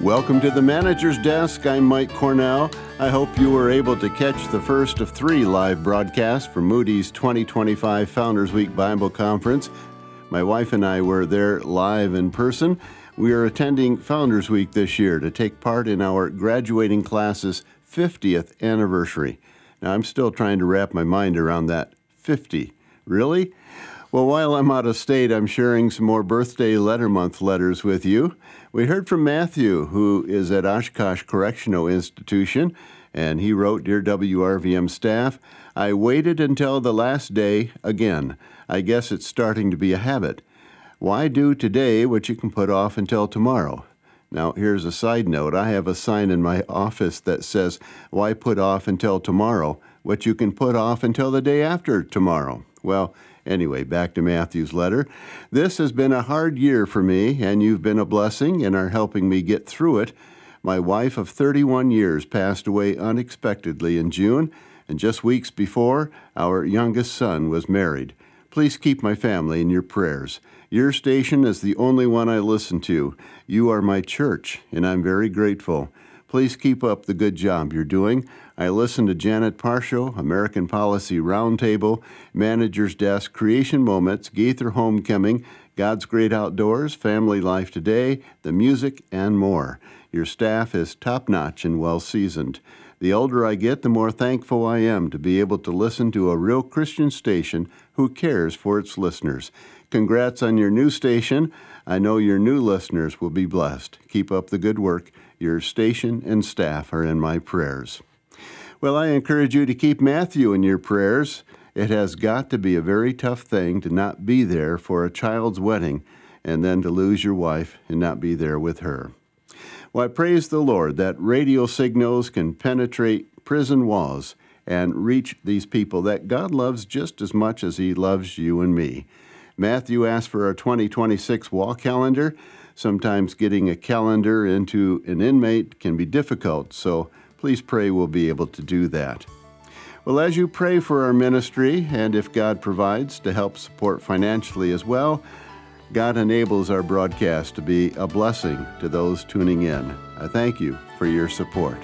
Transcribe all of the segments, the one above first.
Welcome to the Manager's Desk. I'm Mike Cornell. I hope you were able to catch the first of 3 live broadcasts for Moody's 2025 Founders Week Bible Conference. My wife and I were there live in person. We are attending Founders Week this year to take part in our graduating class's 50th anniversary. Now, I'm still trying to wrap my mind around that 50. Really? Well, while I'm out of state, I'm sharing some more birthday letter month letters with you. We heard from Matthew, who is at Oshkosh Correctional Institution, and he wrote, "Dear WRVM staff, I waited until the last day again. I guess it's starting to be a habit. Why do today what you can put off until tomorrow?" Now, here's a side note. I have a sign in my office that says, "Why put off until tomorrow what you can put off until the day after tomorrow?" Well, anyway, back to Matthew's letter. "This has been a hard year for me, and you've been a blessing and are helping me get through it. My wife of 31 years passed away unexpectedly in June, and just weeks before, our youngest son was married. Please keep my family in your prayers. Your station is the only one I listen to. You are my church, and I'm very grateful. Please keep up the good job you're doing. I listen to Janet Parshow, American Policy Roundtable, Manager's Desk, Creation Moments, Gaither Homecoming, God's Great Outdoors, Family Life Today, the music, and more. Your staff is top-notch and well-seasoned. The older I get, the more thankful I am to be able to listen to a real Christian station who cares for its listeners. Congrats on your new station. I know your new listeners will be blessed. Keep up the good work. Your station and staff are in my prayers." Well, I encourage you to keep Matthew in your prayers. It has got to be a very tough thing to not be there for a child's wedding and then to lose your wife and not be there with her. Well, I praise the Lord that radio signals can penetrate prison walls and reach these people that God loves just as much as He loves you and me. Matthew asked for our 2026 wall calendar. Sometimes getting a calendar into an inmate can be difficult, so please pray we'll be able to do that. Well, as you pray for our ministry, and if God provides to help support financially as well, God enables our broadcast to be a blessing to those tuning in. I thank you for your support.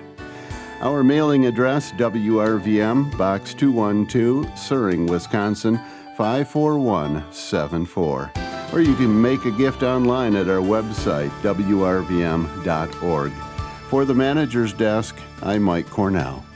Our mailing address, WRVM, Box 212, Suring, Wisconsin, 54174. Or you can make a gift online at our website, WRVM.org. For the Manager's Desk, I'm Mike Cornell.